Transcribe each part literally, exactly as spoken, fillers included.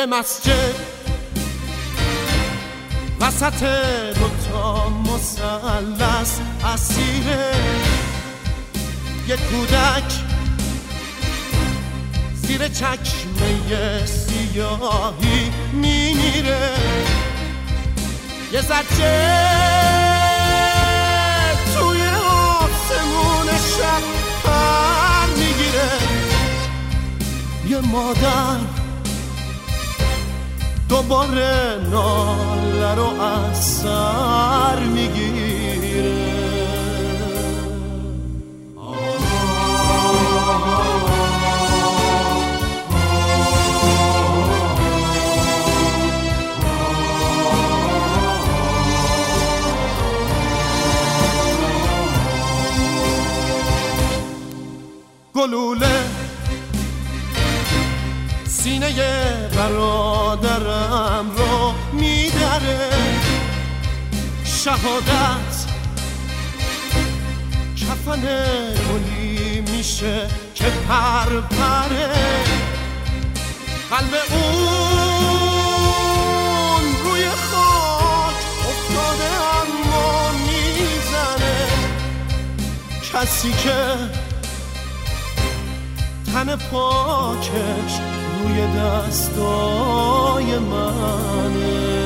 یه مسجد وسط دوتا مثلث اسیره، یه کودک زیر چکمه سیاهی میمیره، یه زجه توی آسمون شب پر میگیره، یه مادر دوباره ناله رو از سر میگیره. گلوله سینه برادرم رو میدره، شهادت کفن گلی میشه که پر پره، قلب اون روی خاک افتاده اما میزنه، کسی که تن پاکش روی دستای منه.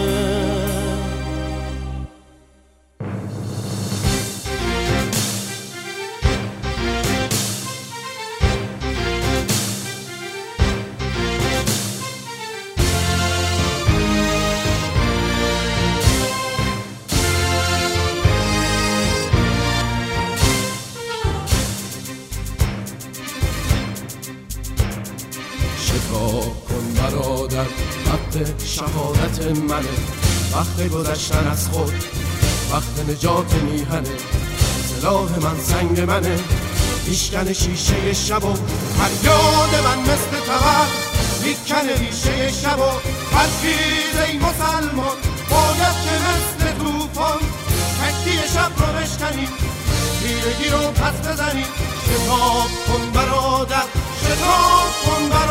وقت شهادت منه، وقت گذشتن از خود، وقت نجات میهنه، سلاح من سنگ منه، میشکنه شیشه شب و فریاد من مثل تبر میکنه ریشه شب و برخیز ای مسلمان، باید که مثل توفان تکیه شب رو بشکنی، تیرگی رو پس بزنی، شتاب کن برادر، شتاب کن برادر.